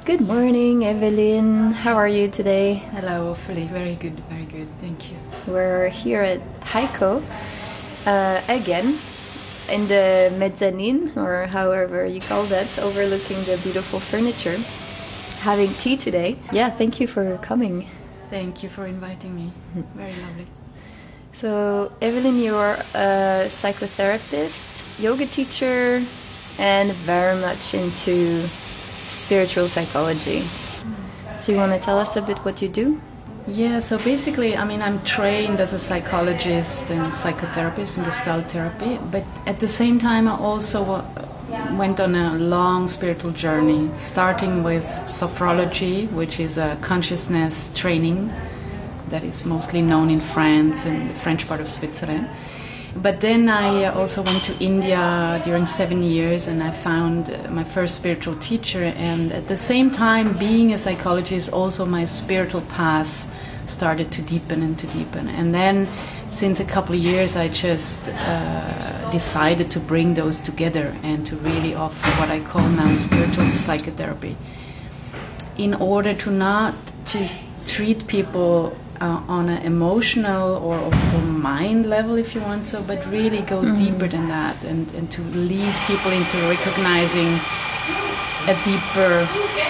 Good morning, Evelyn. How are you today? Hello, Ophelie. Very good, thank you. We're here at Heiko again in the mezzanine, or however you call that, overlooking the beautiful furniture. Having tea today. Yeah, thank you for coming. Thank you for inviting me. Very lovely. So, Evelyn, you're a psychotherapist, yoga teacher, and very much into spiritual psychology. Do you want to tell us a bit what you do? Yeah, so basically, I'm trained as a psychologist and psychotherapist in Gestalt therapy, but at the same time, I also went on a long spiritual journey, starting with sophrology, which is a consciousness training that is mostly known in France and the French part of Switzerland. But then I also went to India during 7 years, and I found my first spiritual teacher. And at the same time, being a psychologist, also my spiritual path started to deepen and to deepen. And then, since a couple of years, I just decided to bring those together and to really offer what I call now spiritual psychotherapy, in order to not just treat people on an emotional or also mind level, if you want so, but really go deeper than that, and to lead people into recognizing a deeper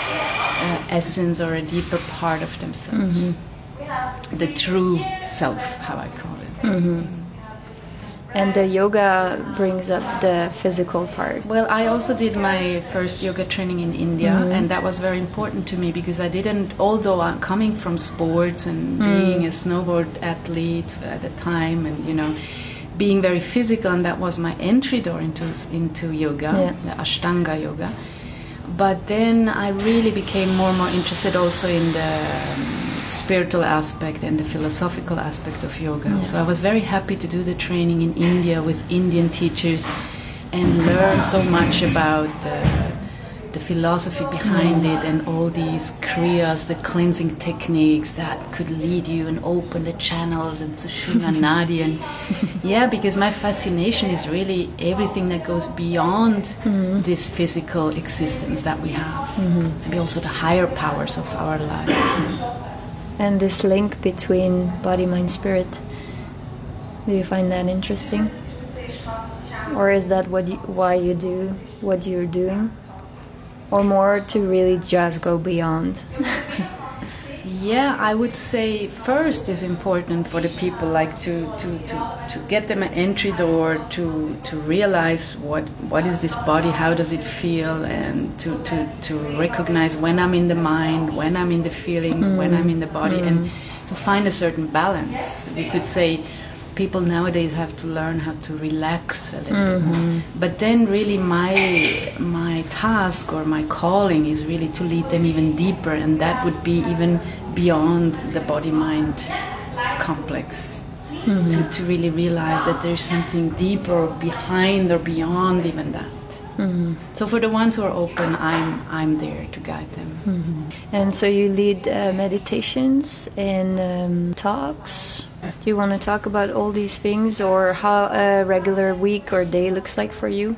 essence or a deeper part of themselves. The true self, how I call it. And the yoga brings up the physical part. Well, I also did my first yoga training in India, and that was very important to me because I didn't, although I'm coming from sports and being a snowboard athlete at the time, and being very physical, and that was my entry door into yoga, the Ashtanga yoga. But then I really became more and more interested also in the spiritual aspect and the philosophical aspect of yoga. Yes. So I was very happy to do the training in India with Indian teachers and learn so much about the philosophy behind it and all these kriyas, the cleansing techniques that could lead you and open the channels and Sushumna Nadi. And because my fascination is really everything that goes beyond this physical existence that we have. Maybe also the higher powers of our life. And this link between body, mind, spirit, do you find that interesting? Or is that why you do what you're doing? Or more to really just go beyond? Yeah, I would say first is important for the people, like to get them an entry door to realize what is this body, how does it feel, and to recognize when I'm in the mind, when I'm in the feelings, when I'm in the body, and to find a certain balance. We could say people nowadays have to learn how to relax a little bit more. But then really my task or my calling is really to lead them even deeper, and that would be even beyond the body-mind complex. To really realize that there's something deeper behind or beyond even that. So for the ones who are open, I'm there to guide them. And so you lead meditations and talks. Do you want to talk about all these things, or how a regular week or day looks like for you?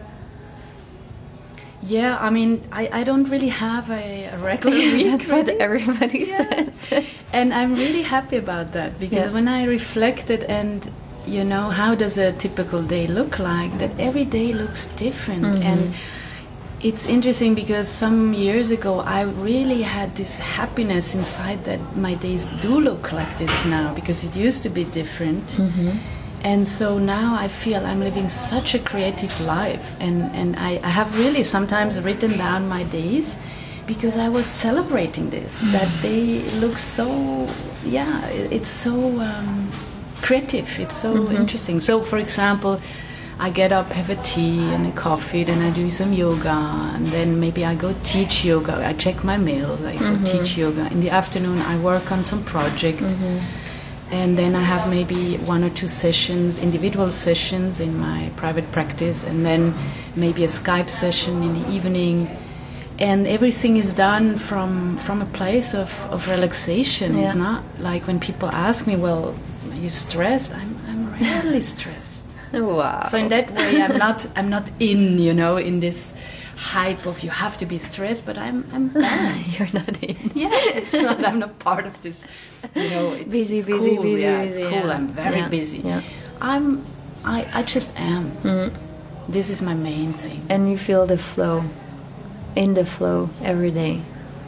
Yeah, I don't really have a regular week. That's what everybody says. And I'm really happy about that, because when I reflected and how does a typical day look like, that every day looks different. And it's interesting because some years ago I really had this happiness inside that my days do look like this now, because it used to be different. And so now I feel I'm living such a creative life, and I have really sometimes written down my days because I was celebrating this, that they look so, it's so creative, it's so interesting. So for example, I get up, have a tea and a coffee, then I do some yoga, and then maybe I go teach yoga. I check my mail, I go teach yoga. In the afternoon I work on some project. And then I have maybe 1 or 2 sessions, individual sessions in my private practice, and then maybe a Skype session in the evening. And everything is done from a place of relaxation. It's not like when people ask me, well, are you stressed? I'm rarely stressed. Wow. So in that way, I'm not in this hype of you have to be stressed, but I'm balanced. You're not in. Yeah, it's not. I'm not part of this. It's busy. Yeah, it's cool. Yeah. I'm very busy. Yeah. I just am. This is my main thing. And you feel the flow, in the flow every day.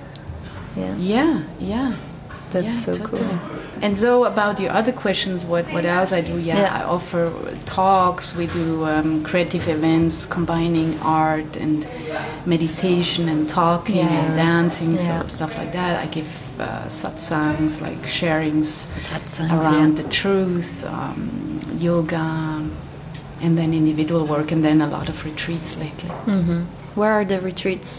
Yeah. That's so totally cool. And so about your other questions, what else I do? I offer talks. We do creative events combining art and meditation and talking and dancing, so stuff like that. I give satsangs, like sharings around the truth, yoga, and then individual work, and then a lot of retreats lately. Where are the retreats?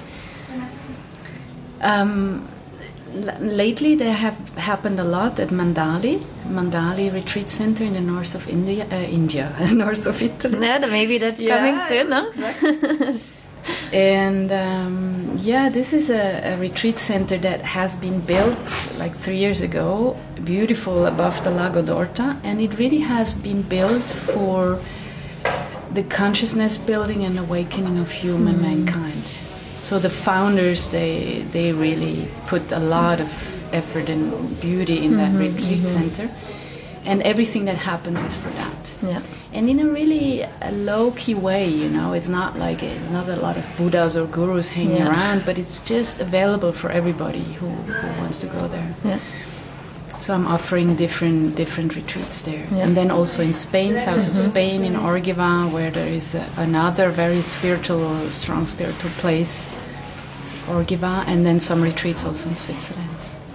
Lately, there have happened a lot at Mandali Retreat Center in the north of India, north of Italy. Yeah, maybe that's coming soon, no? Exactly. And this is a retreat center that has been built like 3 years ago, beautiful above the Lago d'Orta, and it really has been built for the consciousness building and awakening of human mankind. So the founders, they really put a lot of effort and beauty in that retreat center, and everything that happens is for that. Yeah. And in a really low-key way, it's not like it's not a lot of Buddhas or gurus hanging around, but it's just available for everybody who wants to go there. Yeah. So I'm offering different retreats there. Yeah. And then also in Spain, south of Spain, in Orgiva, where there is another very strong spiritual place, Orgiva, and then some retreats also in Switzerland.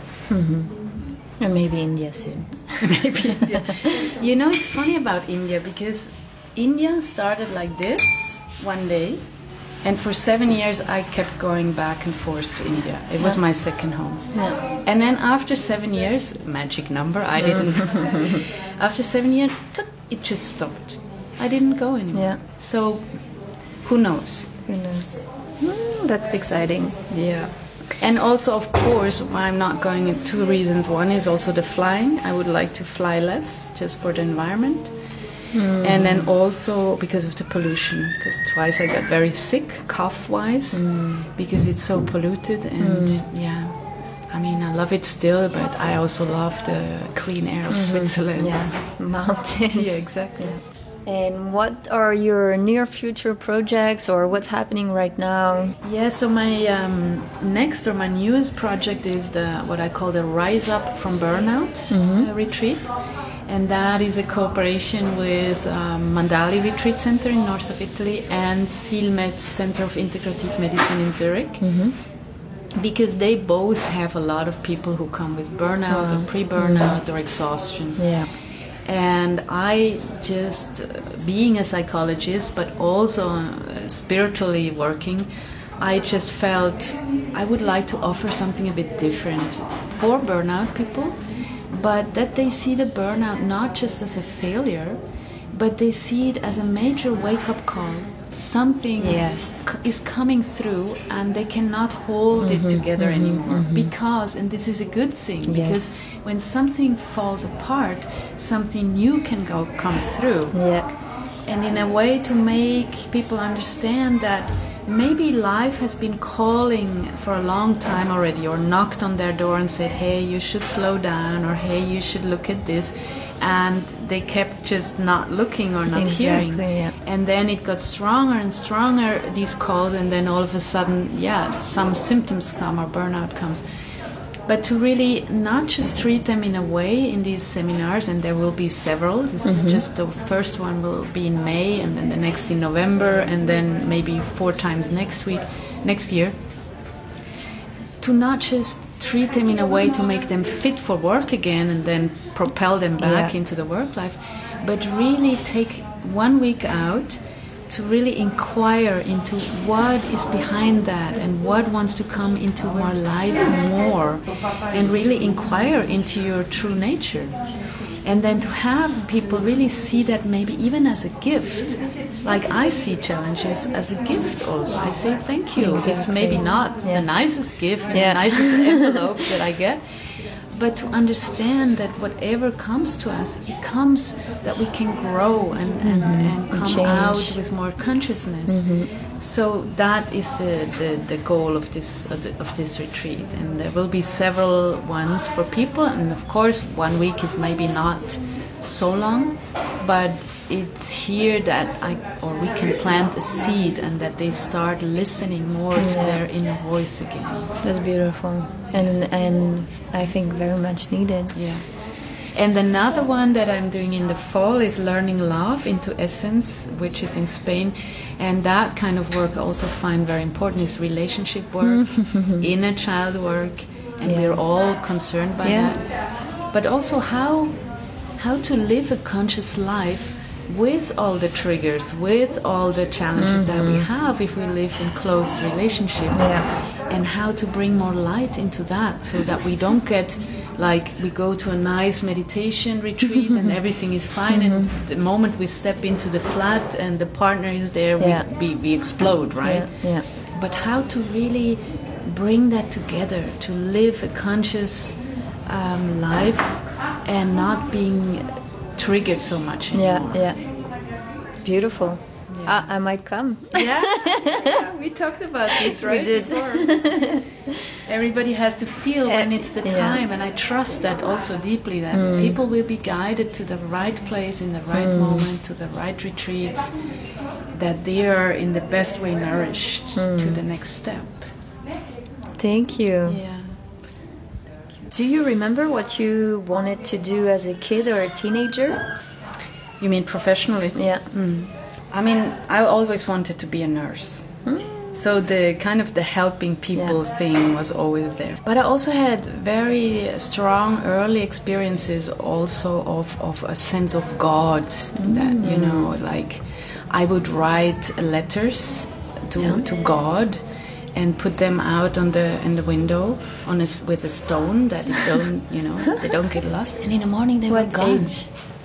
And maybe India soon. Maybe India. It's funny about India, because India started like this one day, and for 7 years I kept going back and forth to India. It was my second home. Yeah. And then after 7 years, magic number, I didn't. After 7 years, it just stopped. I didn't go anymore. Yeah. So, who knows? Who knows? That's exciting. Yeah. And also, of course, I'm not going in 2 reasons. One is also the flying. I would like to fly less, just for the environment. And then also because of the pollution, because twice I got very sick, cough-wise, because it's so polluted. And I love it still, but I also love the clean air of Switzerland. Yeah, mountains. Yeah, exactly. And what are your near future projects, or what's happening right now? Yeah, so my my newest project is what I call the Rise Up from Burnout retreat. And that is a cooperation with Mandali Retreat Center in north of Italy and Silmed Center of Integrative Medicine in Zurich. Because they both have a lot of people who come with burnout or pre-burnout or exhaustion. Yeah. And I just, being a psychologist, but also spiritually working, I just felt I would like to offer something a bit different for burnout people, but that they see the burnout not just as a failure, but they see it as a major wake-up call. Something is coming through, and they cannot hold it together anymore. Because, and this is a good thing, because when something falls apart, something new can come through. Yeah. And in a way to make people understand that maybe life has been calling for a long time already, or knocked on their door and said, hey, you should slow down, or hey, you should look at this. And they kept just not looking or not hearing. Yeah. And then it got stronger and stronger, these calls, and then all of a sudden, some symptoms come or burnout comes. But to really not just treat them in a way in these seminars, and there will be several. This is just the first one will be in May, and then the next in November, and then maybe 4 times next year. To not just treat them in a way to make them fit for work again and then propel them back into the work life, but really take 1 week out to really inquire into what is behind that and what wants to come into our life more, and really inquire into your true nature. And then to have people really see that maybe even as a gift, like I see challenges as a gift also. I say thank you. Exactly. It's maybe not the nicest gift in the nicest envelope that I get, but to understand that whatever comes to us, it comes that we can grow and come Change. out with more consciousness. So that is the goal of this retreat, and there will be several ones for people, and of course 1 week is maybe not so long, but it's here that we can plant a seed, and that they start listening more to their inner voice again. That's beautiful, and I think very much needed. Yeah. And another one that I'm doing in the fall is Learning Love into Essence, which is in Spain. And that kind of work I also find very important, is relationship work, inner child work, and we're all concerned by that. But also how to live a conscious life with all the triggers, with all the challenges that we have if we live in close relationships, and how to bring more light into that, so that we don't get like we go to a nice meditation retreat and everything is fine, and the moment we step into the flat and the partner is there, we explode, right? But how to really bring that together, to live a conscious life and not being triggered so much anymore. Beautiful. I might come. Yeah, we talked about this, right? We did. Before. Everybody has to feel when it's the time, and I trust that also deeply, that people will be guided to the right place in the right moment, to the right retreats, that they are in the best way nourished to the next step. Thank you. Yeah. Do you remember what you wanted to do as a kid or a teenager? You mean professionally? Yeah. I mean, I always wanted to be a nurse. So the kind of the helping people thing was always there. But I also had very strong early experiences also of a sense of God. That, you know, like I would write letters to God and put them out in the window with a stone, that it don't, you know, they don't get lost. And in the morning they were gone. Age?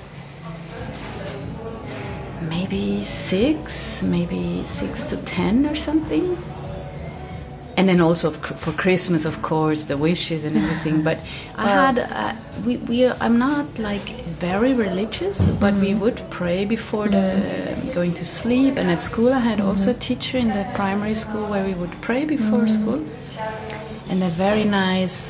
Maybe 6 to 10 or something. And then also for Christmas, of course, the wishes and everything. But I had, I'm not like very religious, but we would pray before going to sleep. And at school, I had also a teacher in the primary school where we would pray before school. And a very nice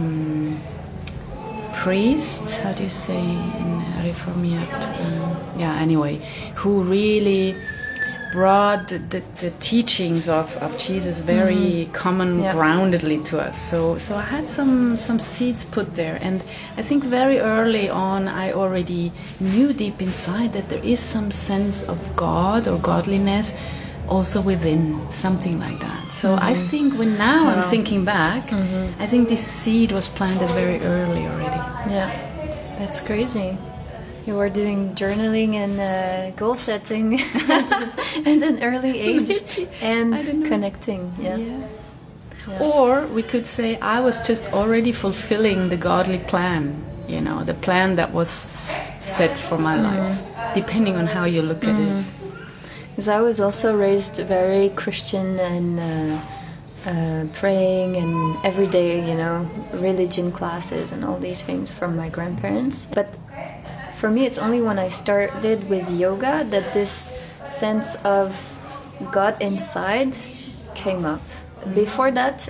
priest, how do you say in Reformiert? Anyway, who really brought the teachings of Jesus very groundedly to us. So I had some seeds put there, and I think very early on I already knew deep inside that there is some sense of God or godliness also within, something like that. So I think I'm thinking back, I think this seed was planted very early already. Yeah, that's crazy. You were doing journaling and goal setting at an early age, and connecting. Yeah. Or we could say I was just already fulfilling the godly plan, you know, the plan that was set for my life, depending on how you look at it. Because I was also raised very Christian and praying and every day, you know, religion classes and all these things from my grandparents. But for me, it's only when I started with yoga that this sense of God inside came up. Before that,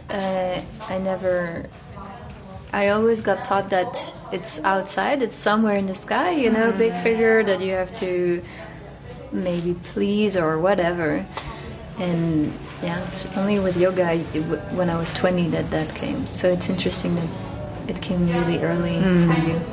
I always got taught that it's outside, it's somewhere in the sky, you know, big figure that you have to maybe please or whatever. And it's only with yoga when I was 20 that came. So it's interesting that it came really early for you.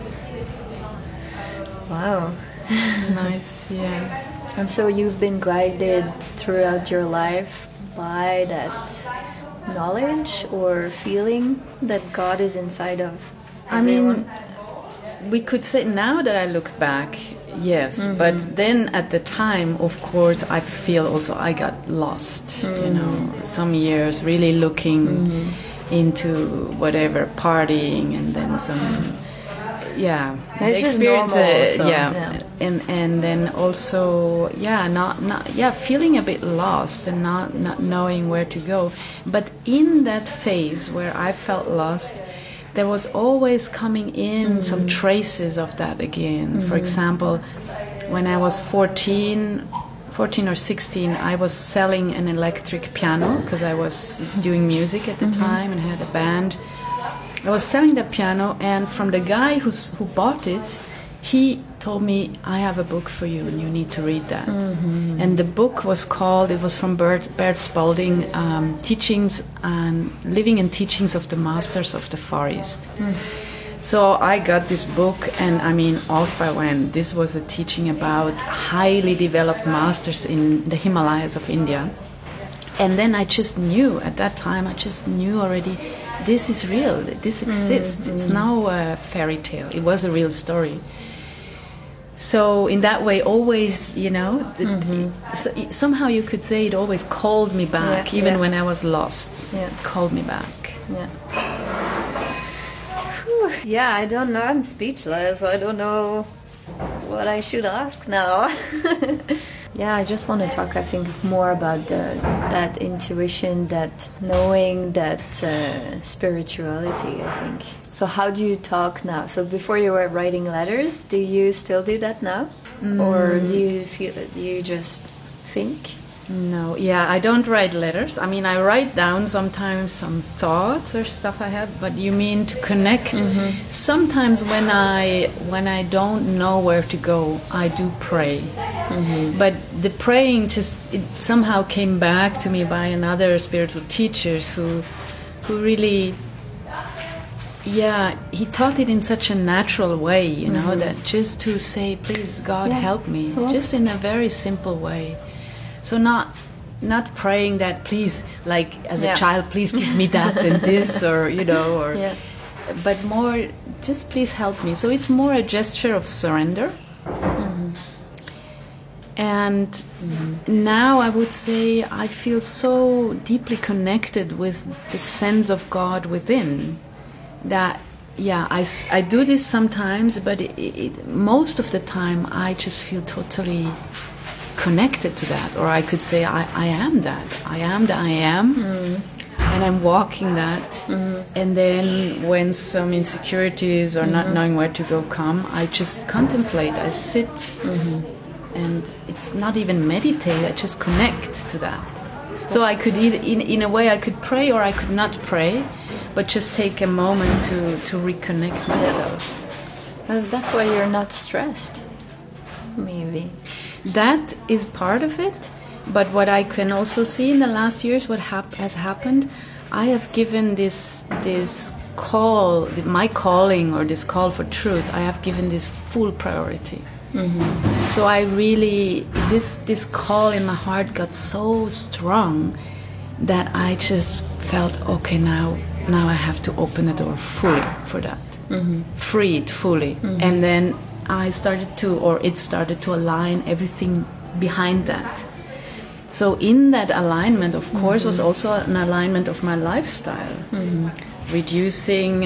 Wow. Nice, yeah. And so you've been guided throughout your life by that knowledge or feeling that God is inside of everyone? I mean, we could say now that I look back, yes, but then at the time, of course, I feel also I got lost, you know, some years really looking into whatever, partying, and then some... It's just normal also. And then also feeling a bit lost and not knowing where to go. But in that phase where I felt lost, there was always coming in some traces of that again. For example, when I was 14 or 16, I was selling an electric piano because I was doing music at the time and had a band. I was selling the piano, and from the guy who bought it, he told me, I have a book for you and you need to read that. And the book was from Bert Spalding, Teachings and Living and Teachings of the Masters of the Far East. So I got this book, and I mean, off I went. This was a teaching about highly developed masters in the Himalayas of India. And then I just knew, at that time, already, this is real, this exists. It's no fairy tale, it was a real story. So in that way, always, you know, somehow you could say it always called me back, even when I was lost. It called me back. Yeah, I don't know. I'm speechless. I don't know what I should ask now. Yeah, I just want to talk, I think, more about that intuition, that knowing, that spirituality, I think. So how do you talk now? So before you were writing letters, do you still do that now? Or do you feel that you just think? No, I don't write letters. I mean, I write down sometimes some thoughts or stuff I have, but you mean to connect. Sometimes when I don't know where to go, I do pray. But the praying it somehow came back to me by another spiritual teachers who really, he taught it in such a natural way, you know, that just to say, please God help me, just in a very simple way. So not praying that, please, like as a child, please give me that and this, or you know, but more just please help me. So it's more a gesture of surrender. And now I would say I feel so deeply connected with the sense of God within that. I do this sometimes, but most of the time I just feel totally connected to that, or I could say I am that. I am the I am, and I'm walking that. And then when some insecurities or not knowing where to go come, I just contemplate. I sit, and it's not even meditate. I just connect to that. So I could in a way I could pray or I could not pray, but just take a moment to reconnect myself. That's why you're not stressed, maybe. That is part of it, but what I can also see in the last years, what has happened, I have given this call, my calling, or this call for truth, I have given this full priority. So I really, this call in my heart got so strong that I just felt, okay, now I have to open the door fully for that, free it fully, and then it started to align everything behind that. So in that alignment, of course, was also an alignment of my lifestyle, reducing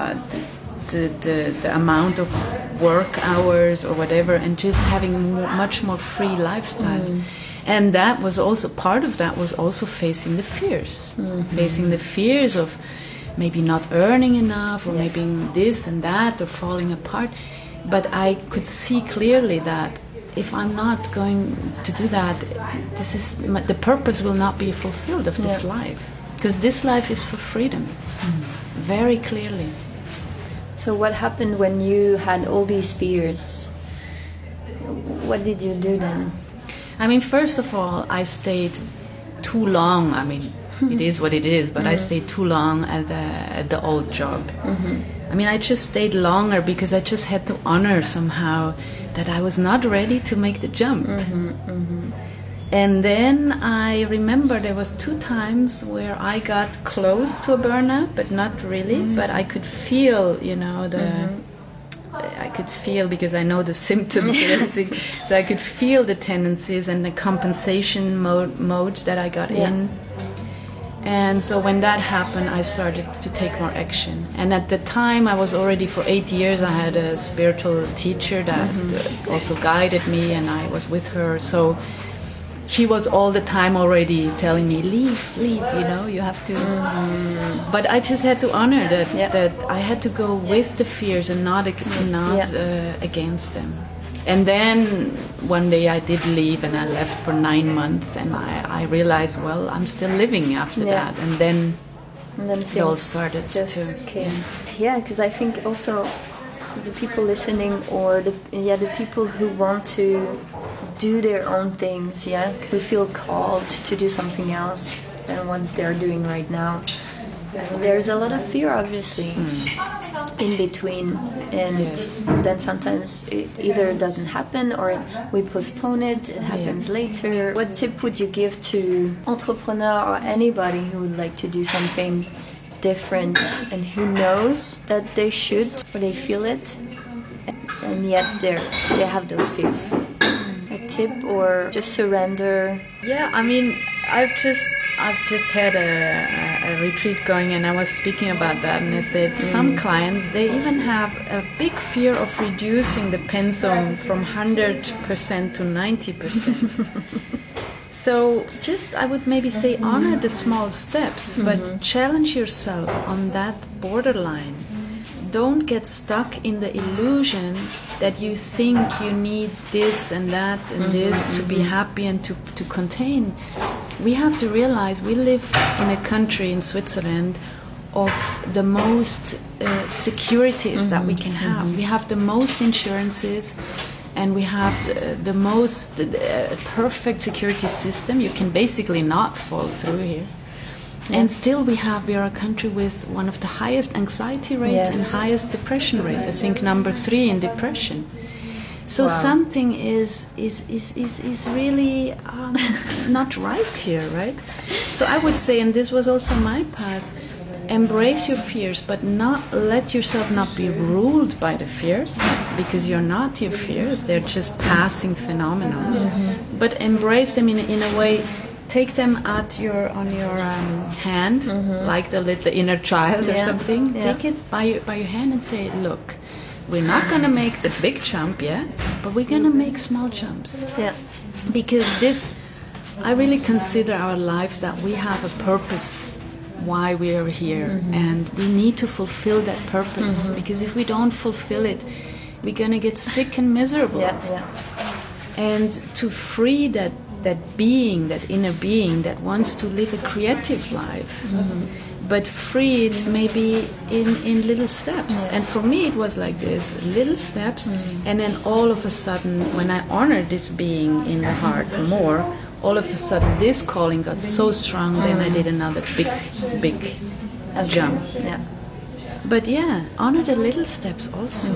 the amount of work hours or whatever, and just having a much more free lifestyle. And that was also, part of that was also facing the fears, facing the fears of maybe not earning enough, or maybe this and that, or falling apart. But I could see clearly that if I'm not going to do that, the purpose will not be fulfilled of this life. Because this life is for freedom, very clearly. So what happened when you had all these fears? What did you do then? I mean, first of all, I stayed too long. I mean, it is what it is, but I stayed too long at the old job. I mean, I just stayed longer because I just had to honor somehow that I was not ready to make the jump. And then I remember there was 2 times where I got close to a burnout, but not really. But I could feel, you know, I could feel, because I know the symptoms and everything. So I could feel the tendencies and the compensation mode that I got in. And so when that happened, I started to take more action. And at the time, I was already, for 8 years, I had a spiritual teacher that also guided me, and I was with her. So she was all the time already telling me, leave, you have to. But I just had to honor that I had to go with the fears and not against them. And then one day I did leave, and I left for 9 months, and I realized, well, I'm still living after that. And then it all started to came. Yeah, because I think also the people listening, or the people who want to do their own things, who feel called to do something else than what they're doing right now. There's a lot of fear, obviously, in between, and then sometimes it either doesn't happen or we postpone it. It happens later. What tip would you give to entrepreneur or anybody who would like to do something different and who knows that they should, or they feel it, and yet they have those fears? A tip, or just surrender? Yeah, I mean, I've just had a retreat going, and I was speaking about that, and I said some clients, they even have a big fear of reducing the pensum from 100% to 90%. So just, I would maybe say, honor the small steps, but challenge yourself on that borderline. Don't get stuck in the illusion that you think you need this and that and this to be happy and to contain. We have to realize we live in a country, in Switzerland, of the most securities that we can have. We have the most insurances, and we have the most perfect security system. You can basically not fall through here. And still we are a country with one of the highest anxiety rates and highest depression rates. I think number 3 in depression. So something is really not right here, right? So I would say, and this was also my path, embrace your fears, but not let yourself not be ruled by the fears, because you're not your fears. They're just passing phenomena. But embrace them in a way. Take them on your hand, like the inner child or something. Take it by your hand and say, look, we're not going to make the big jump yet, but we're going to make small jumps. Yeah. Because I really consider our lives that we have a purpose why we are here, and we need to fulfill that purpose, because if we don't fulfill it, we're going to get sick and miserable. And to free that being, that inner being that wants to live a creative life, but free it maybe in little steps. And for me it was like this, little steps, and then all of a sudden, when I honored this being in the heart more, all of a sudden this calling got so strong, then I did another big jump. But honor the little steps also.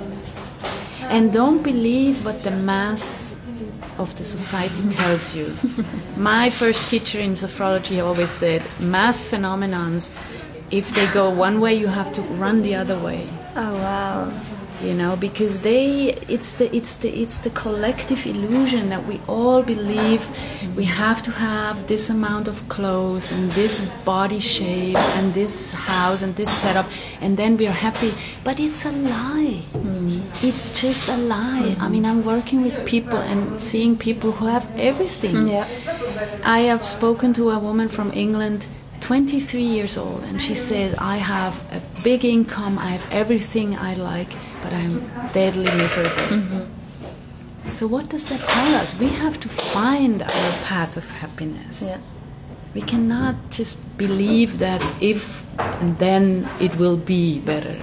And don't believe what the mass of the society tells you. My first teacher in sophrology always said, mass phenomenons, if they go one way, you have to run the other way. Oh wow. Because it's the collective illusion that we all believe we have to have this amount of clothes and this body shape and this house and this setup, and then we are happy. But it's a lie. It's just a lie. I mean, I'm working with people and seeing people who have everything. I have spoken to a woman from England, 23 years old, and she says, I have a big income, I have everything I like, but I'm deadly miserable. So what does that tell us? We have to find our path of happiness. We cannot just believe that if and then it will be better.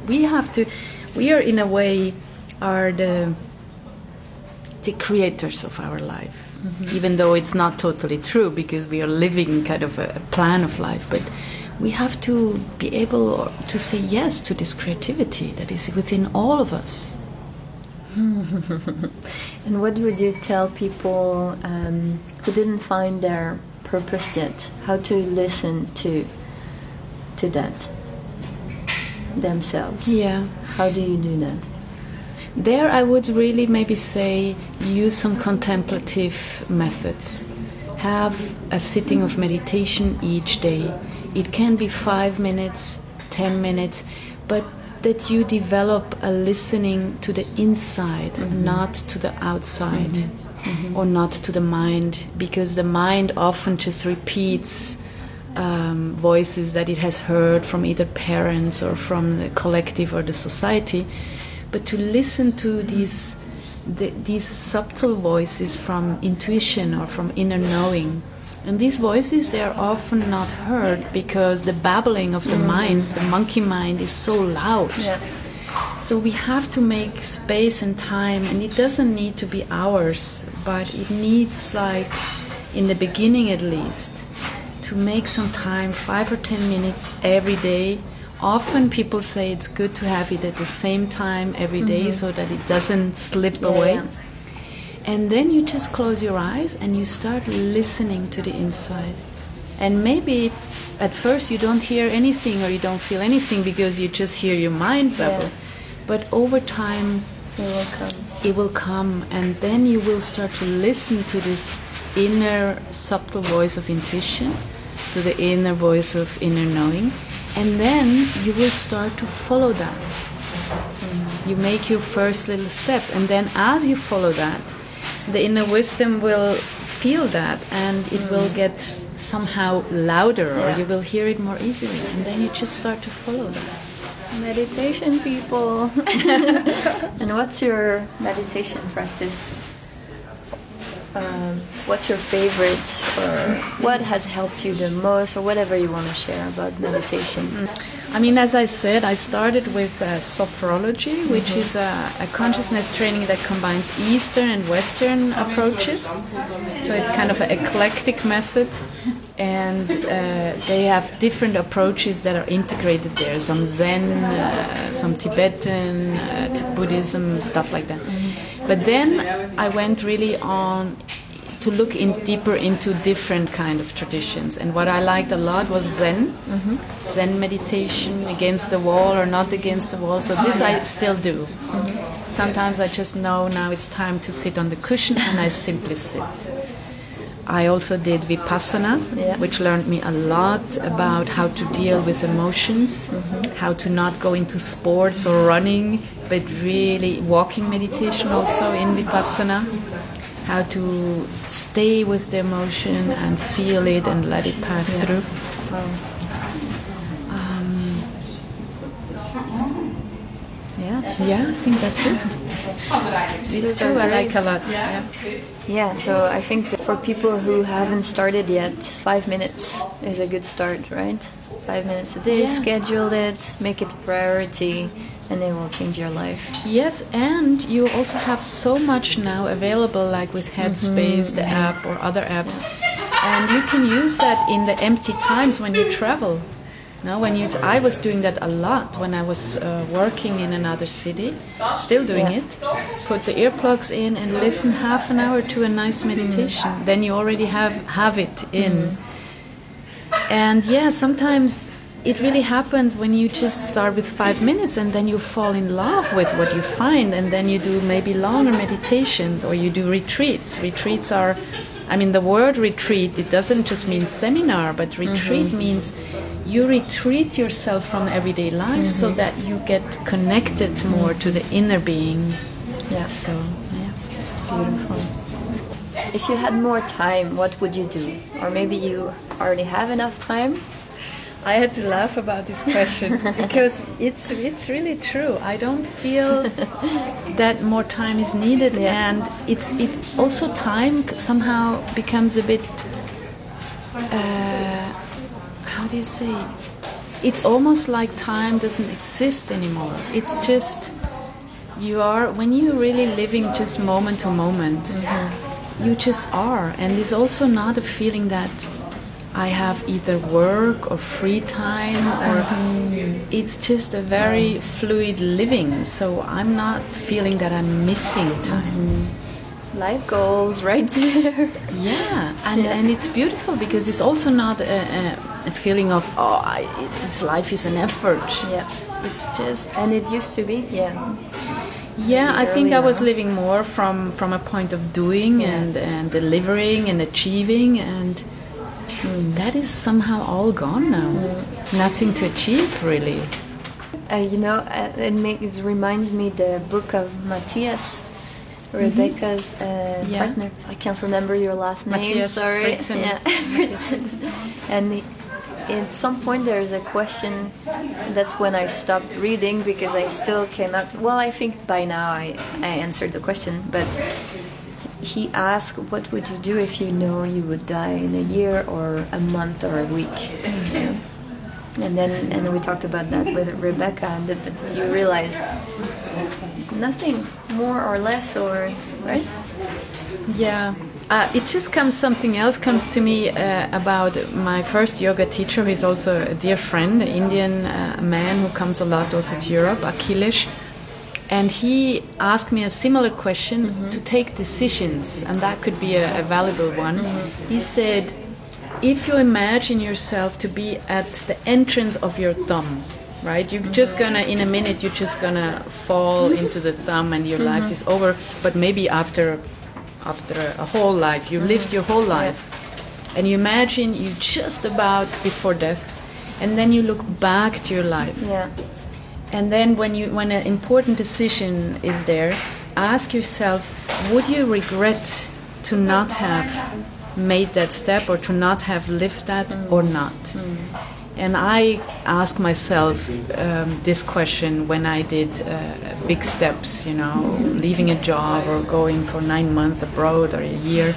We are in a way the creators of our life. Even though it's not totally true, because we are living kind of a plan of life, but we have to be able to say yes to this creativity that is within all of us. And what would you tell people who didn't find their purpose yet? How to listen to that themselves? How do you do that? There I would really maybe say use some contemplative methods. Have a sitting of meditation each day. It can be 5 minutes, 10 minutes, but that you develop a listening to the inside, not to the outside. or not to the mind, because the mind often just repeats voices that it has heard from either parents or from the collective or the society, but to listen to these subtle voices from intuition or from inner knowing. And these voices, they are often not heard because the babbling of the mind, the monkey mind, is so loud. Yeah. So we have to make space and time, and it doesn't need to be hours, but it needs, like, in the beginning at least, to make some time, 5 or 10 minutes every day. Often people say it's good to have it at the same time every day so that it doesn't slip away. Yeah. And then you just close your eyes and you start listening to the inside. And maybe at first you don't hear anything or you don't feel anything because you just hear your mind babble. Yeah. But over time it will come, and then you will start to listen to this inner subtle voice of intuition, to the inner voice of inner knowing, and then you will start to follow that. You make your first little steps, and then as you follow that, the inner wisdom will feel that, and it will get somehow louder, or you will hear it more easily, and then you just start to follow that. Meditation, people. And what's your meditation practice? What's your favorite, or what has helped you the most, or whatever you want to share about meditation? I mean, as I said, I started with sophrology, which is a consciousness training that combines Eastern and Western approaches. So it's kind of an eclectic method, and they have different approaches that are integrated there. Some Zen, some Tibetan, Buddhism, stuff like that. But then I went really on to look deeper into different kind of traditions, and what I liked a lot was Zen. Zen meditation, against the wall or not against the wall. So this I still do. Sometimes I just know now it's time to sit on the cushion, and I simply sit. I also did Vipassana, which learned me a lot about how to deal with emotions, how to not go into sports or running, but really walking meditation also in Vipassana. How to stay with the emotion and feel it and let it pass through. Yeah, I think that's it. These two I like a lot. Yeah, so I think that for people who haven't started yet, 5 minutes is a good start, right? 5 minutes a day, schedule it, make it a priority, and it will change your life. Yes, and you also have so much now available, like with Headspace, the app, or other apps, and you can use that in the empty times when you travel. Now, I was doing that a lot when I was working in another city, still doing it. Put the earplugs in and listen half an hour to a nice meditation. Then you already have it in. And sometimes it really happens when you just start with 5 minutes and then you fall in love with what you find, and then you do maybe longer meditations, or you do retreats. Retreats are, I mean, the word retreat, it doesn't just mean seminar, but retreat means you retreat yourself from everyday life so that you get connected more to the inner being. Yeah. So, beautiful. If you had more time, what would you do? Or maybe you already have enough time? I had to laugh about this question because it's really true. I don't feel that more time is needed, and it's also time somehow becomes a bit how do you say? It's almost like time doesn't exist anymore. It's just when you're really living just moment to moment, you just are, and it's also not a feeling that I have either work or free time, or it's just a very fluid living. So I'm not feeling that I'm missing time. Life goals right there. Yeah, and it's beautiful because it's also not a feeling of this life is an effort. Yeah, it's just. And it used to be, Yeah, I think I was living more from a point of doing and delivering and achieving, and that is somehow all gone now. Nothing to achieve, really. It reminds me the book of Matthias, Rebecca's partner. I can't remember your last name. Matthias sorry. Fritzen. Yeah, Fritzen. And at some point there's a question. That's when I stopped reading because I still cannot. Well, I think by now I answered the question, but he asked, "What would you do if you know you would die in a year or a month or a week?" And then we talked about that with Rebecca, and but you realize nothing more or less, or right? Yeah. It just something else comes to me about my first yoga teacher, who is also a dear friend, an Indian man who comes a lot also to Europe, Akhilesh. And he asked me a similar question to take decisions, and that could be a valuable one. He said, if you imagine yourself to be at the entrance of your thumb, right? You're just gonna, in a minute, you're just gonna fall into the thumb and your life is over. But maybe after a whole life, you lived your whole life, and you imagine you just about before death, and then you look back to your life. Yeah. And then when an important decision is there, ask yourself, would you regret to not have made that step or to not have lived that or not? And I ask myself this question when I did big steps, leaving a job or going for 9 months abroad or a year.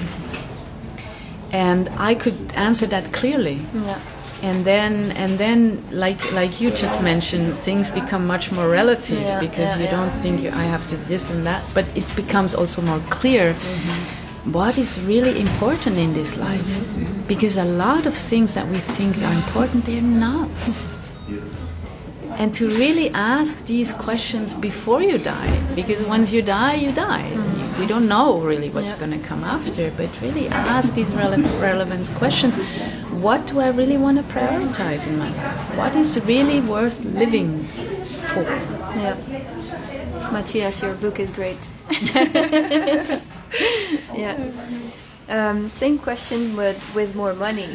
And I could answer that clearly. Yeah. And then, like you just mentioned, things become much more relative because you don't think I have to do this and that, but it becomes also more clear what is really important in this life. Because a lot of things that we think are important, they're not. And to really ask these questions before you die, because once you die, you die. We don't know really what's going to come after, but really ask these relevant questions. What do I really want to prioritize in my life? What is really worth living for? Yeah. Matthias, your book is great. Yeah. Same question, but with more money.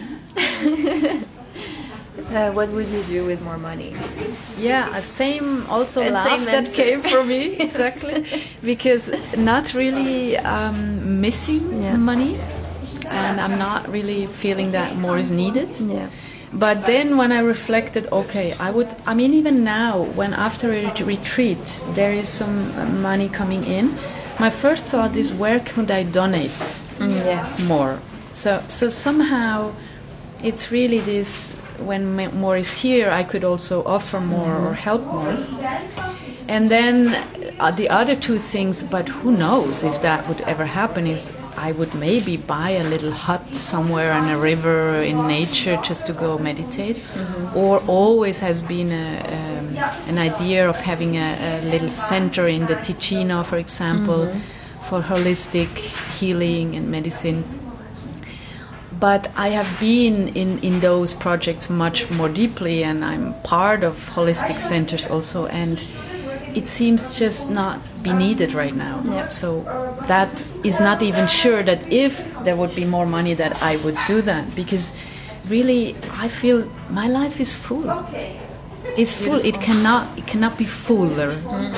What would you do with more money? Yeah, same also And laugh same that answer. came from me. Exactly. Because not really missing money, and I'm not really feeling that more is needed. Yeah. But then when I reflected, okay, even now, when after a retreat there is some money coming in, my first thought is, where could I donate more? So somehow it's really this, when more is here, I could also offer more or help more. And then the other two things, but who knows if that would ever happen, is I would maybe buy a little hut somewhere on a river in nature just to go meditate. Or always has been an idea of having a little center in the Ticino, for example, for holistic healing and medicine. But I have been in those projects much more deeply, and I'm part of holistic centers also, and it seems just not be needed right now. Yeah. So that is not even sure that if there would be more money that I would do that, because really I feel my life is full. It's full. It cannot be fuller.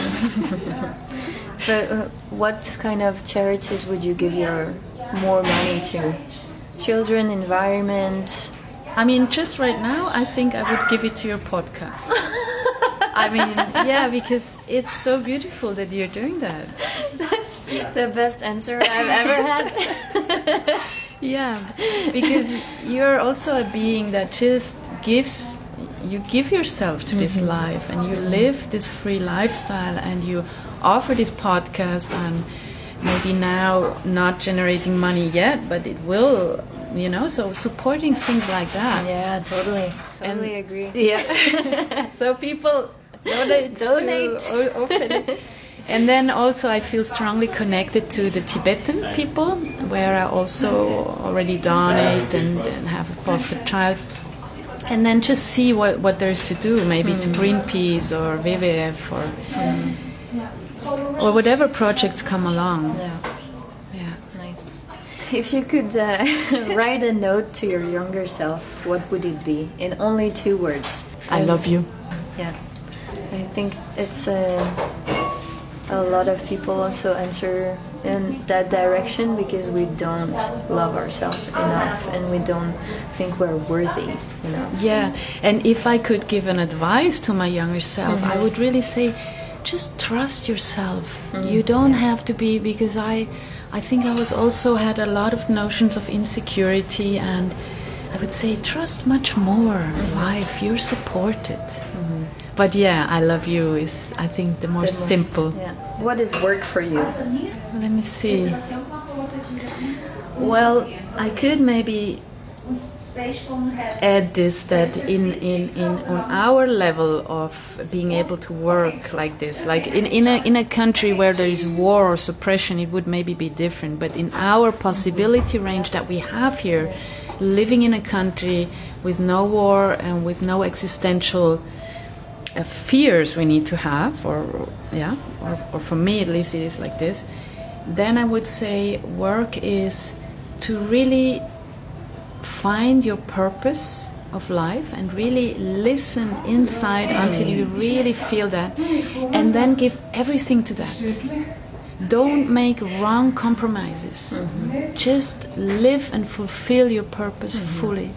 But what kind of charities would you give your more money to? Children, environment? I mean, just right now, I think I would give it to your podcast. I mean, yeah, because it's so beautiful that you're doing that. That's the best answer I've ever had. Yeah, because you're also a being that just you give yourself to this life, and you live this free lifestyle, and you offer this podcast, and maybe now not generating money yet, but it will, so supporting things like that. Yeah, totally agree. Yeah. So people donate. To open. And then also I feel strongly connected to the Tibetan people, where I also already donate and have a foster child. And then just see what there is to do, maybe to Greenpeace or WWF or whatever projects come along. Yeah. Nice. If you could write a note to your younger self, what would it be? In only 2 words. I love you. Yeah. I think it's a lot of people also answer in that direction because we don't love ourselves enough and we don't think we're worthy, you know. Yeah, and if I could give an advice to my younger self, I would really say, just trust yourself. You don't have to be, because I think I was also had a lot of notions of insecurity, and I would say trust much more life. You're supported. But yeah, I love you is, I think, the more simple. Yeah. What is work for you? Let me see. Well, I could maybe add this, that in on our level of being able to work like this, like in a country where there is war or suppression, it would maybe be different. But in our possibility range that we have here, living in a country with no war and with no existential fears we need to have, or for me at least it is like this, then I would say work is to really find your purpose of life and really listen inside until you really feel that, and then give everything to that. Don't make wrong compromises. Just live and fulfill your purpose fully.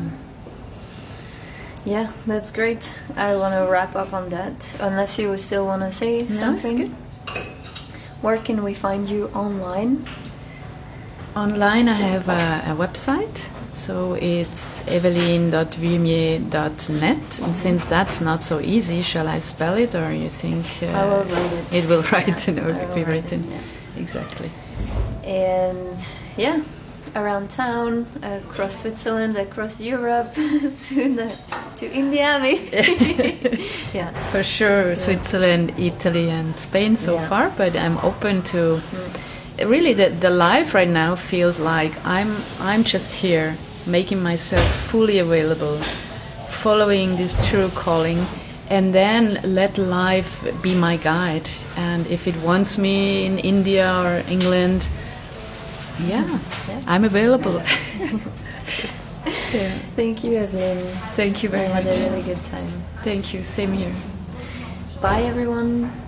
Yeah, that's great. I want to wrap up on that. Unless you still want to say something. Good. Where can we find you online? Online I have a website. So it's eveline.vumier.net. And since that's not so easy, shall I spell it, or you think... I will write it. It will write, be written. Yeah. Exactly. And yeah, around town, across Switzerland, across Europe, soon to India maybe. Yeah, for sure. Yeah. Switzerland, Italy, and Spain so far. But I'm open to. Really, the life right now feels like I'm just here, making myself fully available, following this true calling, and then let life be my guide. And if it wants me in India or England, I'm available. Thank you, Eveline. Thank you very much. I had a really good time. Thank you. Same here. Bye, everyone.